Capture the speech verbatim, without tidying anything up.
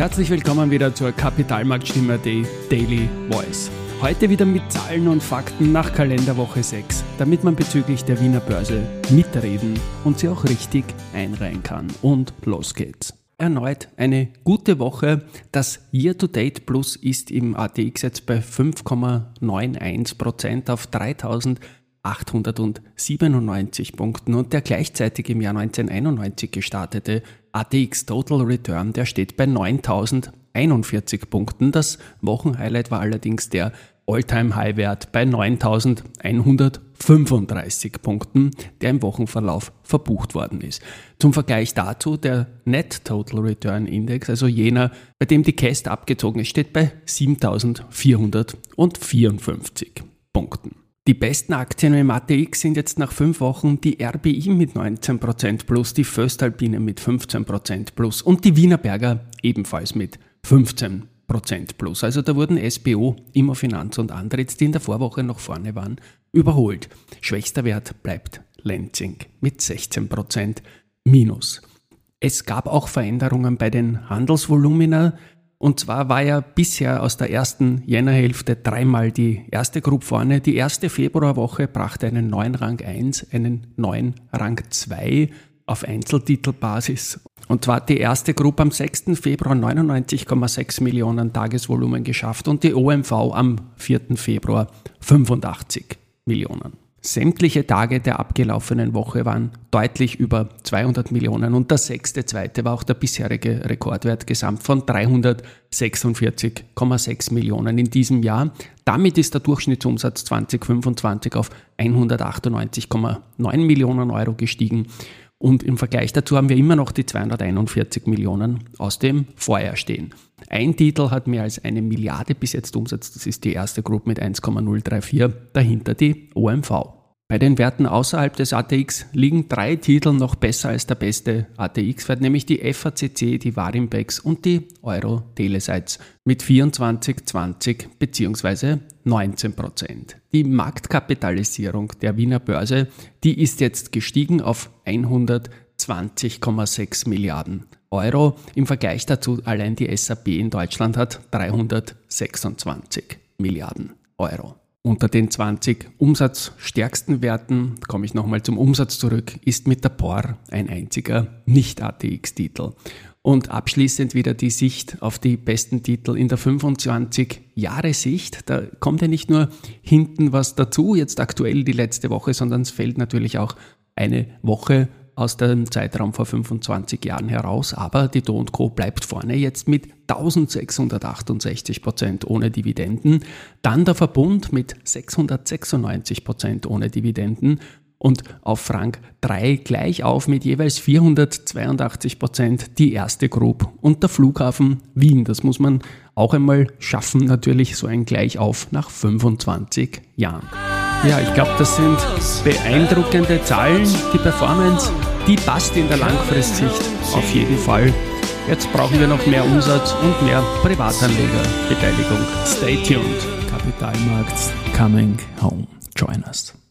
Herzlich willkommen wieder zur Kapitalmarktstimme Daily Voice. Heute wieder mit Zahlen und Fakten nach Kalenderwoche sechs, damit man bezüglich der Wiener Börse mitreden und sie auch richtig einreihen kann. Und los geht's. Erneut eine gute Woche. Das Year-to-Date Plus ist im A T X jetzt bei fünf Komma einundneunzig Prozent auf dreitausendachthundertsiebenundneunzig Punkten und der gleichzeitig im Jahr neunzehnhunderteinundneunzig gestartete A T X Total Return, der steht bei neuntausendeinundvierzig Punkten. Das Wochenhighlight war allerdings der All-Time-High-Wert bei neuntausendeinhundertfünfunddreißig Punkten, der im Wochenverlauf verbucht worden ist. Zum Vergleich dazu der Net Total Return Index, also jener, bei dem die C A S T abgezogen ist, steht bei siebentausendvierhundertvierundfünfzig Punkten. Die besten Aktien im A T X sind jetzt nach fünf Wochen die R B I mit neunzehn Prozent plus, die Voestalpine mit fünfzehn Prozent plus und die Wienerberger ebenfalls mit fünfzehn Prozent plus. Also da wurden S B O, Immofinanz und andere, die in der Vorwoche noch vorne waren, überholt. Schwächster Wert bleibt Lenzing mit sechzehn Prozent minus. Es gab auch Veränderungen bei den Handelsvolumina. Und zwar war ja bisher aus der ersten Jännerhälfte dreimal die erste Group vorne. Die erste Februarwoche brachte einen neuen Rang eins, einen neuen Rang zwei auf Einzeltitelbasis. Und zwar hat die erste Group am sechsten Februar neunundneunzig Komma sechs Millionen Tagesvolumen geschafft und die O M V am vierten Februar fünfundachtzig Millionen. Sämtliche Tage der abgelaufenen Woche waren deutlich über zweihundert Millionen und der sechste zweite war auch der bisherige Rekordwert gesamt von dreihundertsechsundvierzig Komma sechs Millionen in diesem Jahr. Damit ist der Durchschnittsumsatz zwanzig fünfundzwanzig auf hundertachtundneunzig Komma neun Millionen Euro gestiegen. Und im Vergleich dazu haben wir immer noch die zweihunderteinundvierzig Millionen aus dem Vorjahr stehen. Ein Titel hat mehr als eine Milliarde bis jetzt Umsatz, das ist die erste Group mit eins Komma null drei vier, dahinter die O M V. Bei den Werten außerhalb des A T X liegen drei Titel noch besser als der beste A T X-Wert, nämlich die F A C C, die Warimpex und die Euro Telesites mit vierundzwanzig, zwanzig bzw. neunzehn Prozent. Die Marktkapitalisierung der Wiener Börse, die ist jetzt gestiegen auf hundertzwanzig Komma sechs Milliarden Euro. Im Vergleich dazu allein die S A P in Deutschland hat dreihundertsechsundzwanzig Milliarden Euro. Unter den zwanzig umsatzstärksten Werten, komme ich nochmal zum Umsatz zurück, ist mit der P O R ein einziger Nicht-A T X-Titel. Und abschließend wieder die Sicht auf die besten Titel in der fünfundzwanzig-Jahre-Sicht. Da kommt ja nicht nur hinten was dazu, jetzt aktuell die letzte Woche, sondern es fällt natürlich auch eine Woche aus dem Zeitraum vor fünfundzwanzig Jahren heraus, aber die Do und Co bleibt vorne jetzt mit eintausendsechshundertachtundsechzig Prozent ohne Dividenden, dann der Verbund mit sechshundertsechsundneunzig Prozent ohne Dividenden und auf Rang drei gleich auf mit jeweils vierhundertzweiundachtzig Prozent die erste Group und der Flughafen Wien. Das muss man auch einmal schaffen, natürlich so ein Gleichauf nach fünfundzwanzig Jahren. Ja, ich glaube, das sind beeindruckende Zahlen. Die Performance, die passt in der Langfristsicht auf jeden Fall. Jetzt brauchen wir noch mehr Umsatz und mehr Privatanlegerbeteiligung. Stay tuned. Kapitalmarkts coming home. Join us.